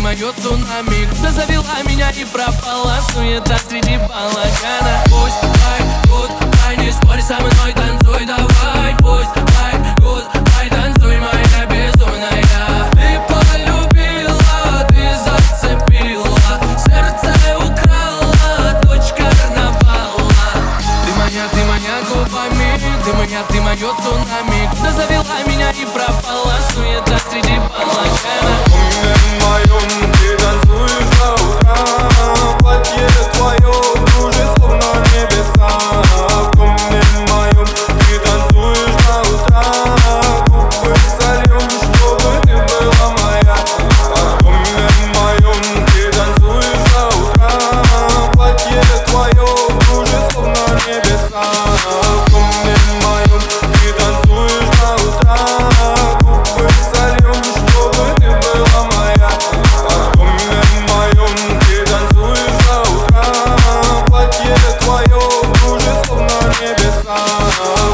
мое цунами, куда завела меня и пропала суета среди балагана. Пусть лайк, гудбай, не спорь со мной, танцуй давай. Пусть лайк, гудбай, танцуй, моя безумная. Ты полюбила, ты зацепила, сердце украла, дочь карнавала. Ты моя губами, ты мое цунами, куда завела меня и пропала суета среди балагана. В моем ты танцуешь до утра, платье твое кружит словно небеса. В доме моем ты танцуешь до утра, губы сольем, чтобы ты была моя. В доме моем ты танцуешь до утра, платье твое кружит словно небеса. В доме моем ты танцуешь до утра, губы сольем, чтобы ты была моя. В доме моем ты танцуешь до утра, платье твое кружит словно небеса.